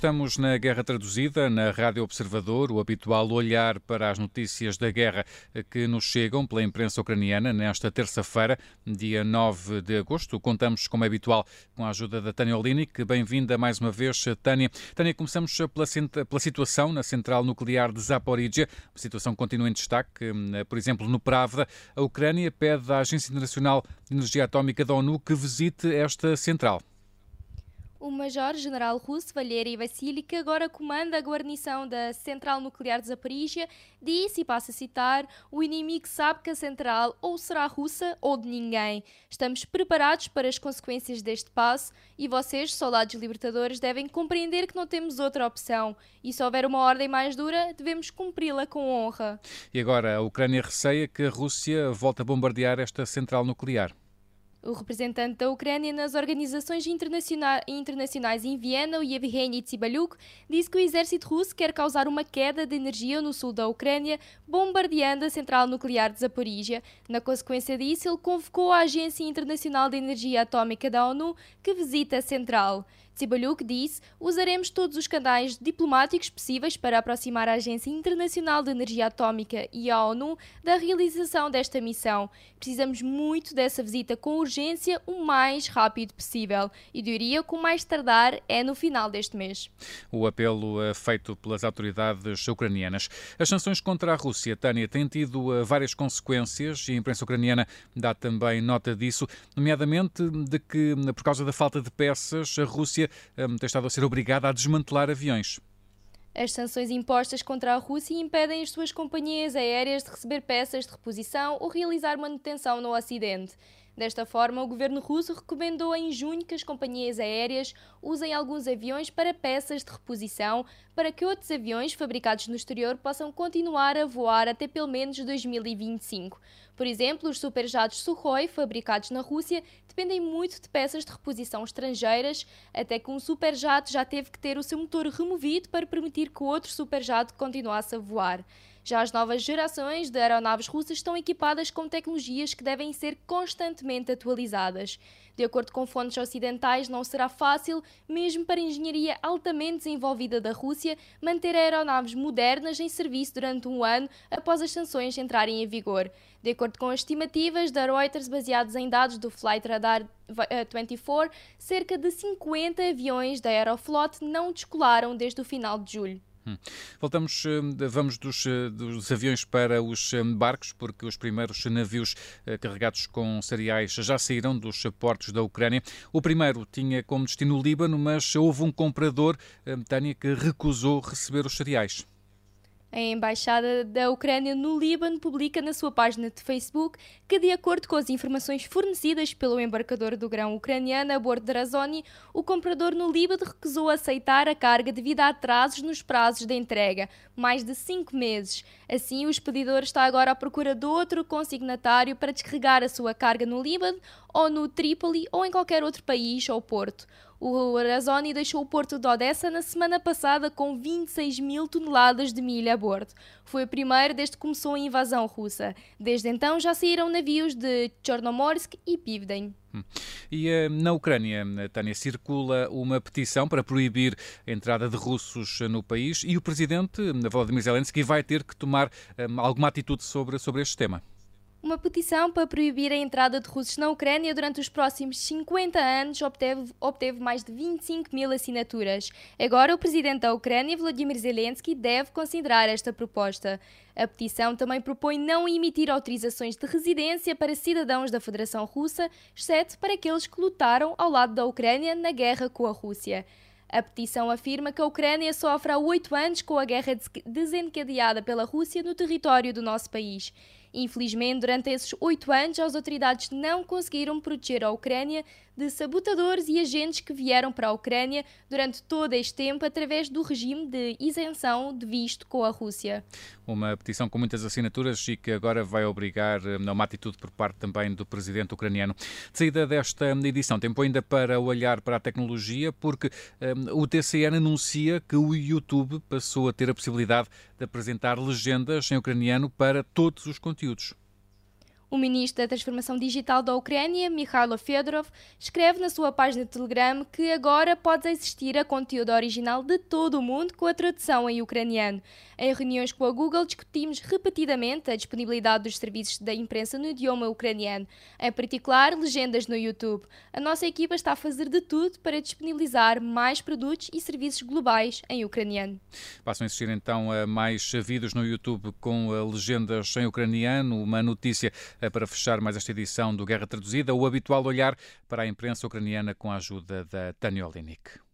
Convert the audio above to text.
Estamos na Guerra Traduzida, na Rádio Observador, o habitual olhar para as notícias da guerra que nos chegam pela imprensa ucraniana nesta terça-feira, dia 9 de agosto. Contamos, como é habitual, com a ajuda da Tânia Olínic. Bem-vinda mais uma vez, Tânia. Tânia, começamos pela situação na central nuclear de Zaporizhia. A situação continua em destaque. Por exemplo, no Pravda, a Ucrânia pede à Agência Internacional de Energia Atómica da ONU que visite esta central. O Major-General russo Valery Vassily, que agora comanda a guarnição da central nuclear de Zaporizhia, disse, e passo a citar: "O inimigo sabe que a central ou será russa ou de ninguém. Estamos preparados para as consequências deste passo e vocês, soldados libertadores, devem compreender que não temos outra opção. E se houver uma ordem mais dura, devemos cumpri-la com honra." E agora a Ucrânia receia que a Rússia volte a bombardear esta central nuclear. O representante da Ucrânia nas organizações internacionais em Viena, o Yevgeny Tsibalyuk, disse que o exército russo quer causar uma queda de energia no sul da Ucrânia, bombardeando a central nuclear de Zaporizhia. Na consequência disso, ele convocou a Agência Internacional de Energia Atómica da ONU, que visita a central. Tsibalyuk disse: "Usaremos todos os canais diplomáticos possíveis para aproximar a Agência Internacional de Energia Atómica e a ONU da realização desta missão. Precisamos muito dessa visita com urgência o mais rápido possível e diria que o mais tardar é no final deste mês." O apelo feito pelas autoridades ucranianas. As sanções contra a Rússia, Tânia, têm tido várias consequências e a imprensa ucraniana dá também nota disso, nomeadamente de que, por causa da falta de peças, a Rússia tem estado a ser obrigada a desmantelar aviões. As sanções impostas contra a Rússia impedem as suas companhias aéreas de receber peças de reposição ou realizar manutenção no Ocidente. Desta forma, o governo russo recomendou em junho que as companhias aéreas usem alguns aviões para peças de reposição para que outros aviões fabricados no exterior possam continuar a voar até pelo menos 2025. Por exemplo, os superjatos Sukhoi, fabricados na Rússia, dependem muito de peças de reposição estrangeiras, até que um superjato já teve que ter o seu motor removido para permitir que o outro superjato continuasse a voar. Já as novas gerações de aeronaves russas estão equipadas com tecnologias que devem ser constantemente atualizadas. De acordo com fontes ocidentais, não será fácil, mesmo para a engenharia altamente desenvolvida da Rússia, manter aeronaves modernas em serviço durante um ano após as sanções entrarem em vigor. De acordo com as estimativas da Reuters, baseadas em dados do Flight Radar 24, cerca de 50 aviões da Aeroflot não descolaram desde o final de julho. Vamos dos aviões para os barcos, porque os primeiros navios carregados com cereais já saíram dos portos da Ucrânia. O primeiro tinha como destino o Líbano, mas houve um comprador, Tânia, que recusou receber os cereais. A Embaixada da Ucrânia no Líbano publica na sua página de Facebook que, de acordo com as informações fornecidas pelo embarcador do grão ucraniano a bordo de Razoni, o comprador no Líbano recusou aceitar a carga devido a atrasos nos prazos de entrega, mais de 5 meses. Assim, o expedidor está agora à procura de outro consignatário para descarregar a sua carga no Líbano ou no Trípoli ou em qualquer outro país ou porto. O Razoni deixou o porto de Odessa na semana passada com 26 mil toneladas de milho a bordo. Foi o primeiro desde que começou a invasão russa. Desde então já saíram navios de Chernomorsk e Pivden. E na Ucrânia, Tânia, circula uma petição para proibir a entrada de russos no país e o presidente Volodymyr Zelensky vai ter que tomar alguma atitude sobre este tema. Uma petição para proibir a entrada de russos na Ucrânia durante os próximos 50 anos obteve mais de 25 mil assinaturas. Agora, o presidente da Ucrânia, Volodymyr Zelensky, deve considerar esta proposta. A petição também propõe não emitir autorizações de residência para cidadãos da Federação Russa, exceto para aqueles que lutaram ao lado da Ucrânia na guerra com a Rússia. A petição afirma que a Ucrânia sofre há 8 anos com a guerra desencadeada pela Rússia no território do nosso país. Infelizmente, durante esses 8 anos, as autoridades não conseguiram proteger a Ucrânia de sabotadores e agentes que vieram para a Ucrânia durante todo este tempo através do regime de isenção de visto com a Rússia. Uma petição com muitas assinaturas e que agora vai obrigar a uma atitude por parte também do presidente ucraniano. De saída desta edição, tempo ainda para olhar para a tecnologia, porque o TCN anuncia que o YouTube passou a ter a possibilidade de apresentar legendas em ucraniano para todos os conteúdos. O ministro da Transformação Digital da Ucrânia, Mikhailo Fedorov, escreve na sua página de Telegram que agora pode assistir a conteúdo original de todo o mundo com a tradução em ucraniano. Em reuniões com a Google discutimos repetidamente a disponibilidade dos serviços da imprensa no idioma ucraniano, em particular legendas no YouTube. A nossa equipa está a fazer de tudo para disponibilizar mais produtos e serviços globais em ucraniano. Passam a existir então mais vídeos no YouTube com legendas em ucraniano, uma notícia para fechar mais esta edição do Guerra Traduzida, o habitual olhar para a imprensa ucraniana com a ajuda da Tânia Olinik.